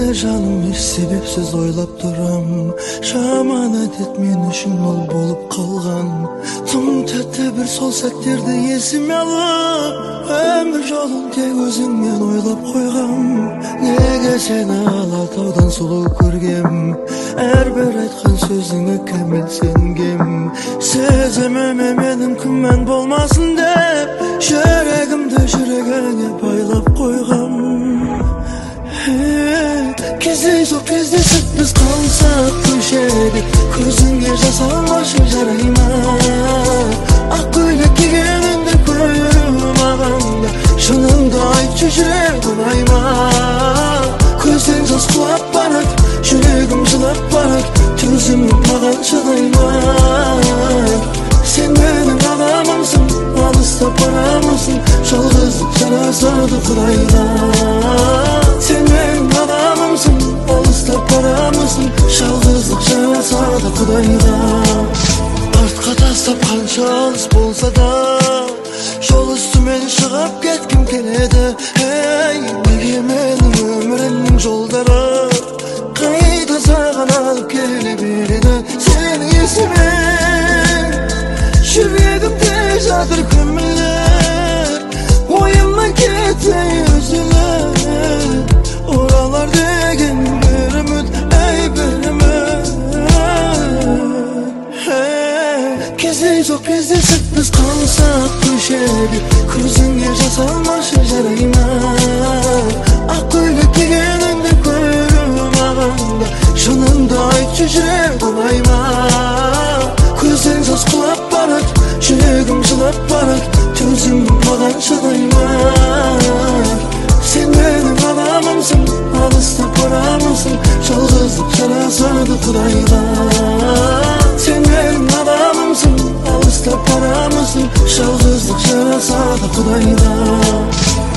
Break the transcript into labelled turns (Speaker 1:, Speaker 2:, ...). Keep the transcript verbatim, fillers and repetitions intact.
Speaker 1: Seni canım hiç sebepsiz oylap duram. Şaman adet men üçün ol bolup kalgan. Tüm tette bir sol sektirdi esime alıp. Ömür yolun tek özüңmen oylap koygam. Nege seni Alataudan sulu көргем. Her bir aytkan sözüңe kamil sengem. Sezememe menim күмән болмасын деп, жүрегімді жүрегіңе байлап қойғам. Кездейсоқ кездесіп біз қалсақ көшеде, көзіңе жас алмашы жарай ма? Ақ көйлек кигеніңді көріп мағанда, шыныңды айтшы жүрегім ай ма? Көзден жас құлап барады, жүрегім жылап барады, төзім маған шыдай ма? Sen benim adamımsın, alыста baramısın, жалғыздық жарасады Құдайға. Sen benim adamımsın, alыста baramısın, жалғыздық жарасады Құдайға. Артқа тастап қанша алыс болса да, жол үстімен шығып кеткім келеді. Ей, неге менің өмірімнің жолдары қайда саған алып келе береді? Сенің есімен жүрегімде жатыр көмілер, ойымнан кетпей үзілер. Оралар деген бір үміт, әй бір үміт. Кездейсоқ кездесіп біз қалсақ көшеде, көзіңе жас алмашы жарай ма? Ақ көйлек кигеніңді көріп мағанда, шыныңды айтшы жүрегім ай ма? Көзден жас құлап барады, жүрегім жылап барады, төзім маған шыдай ма? Sen benim adamımsın, alыста baramısın, жалғыздық жарасады Құдайға. Sen benim adamımsın, alыста baramısın, жалғыздық жарасады Құдайға.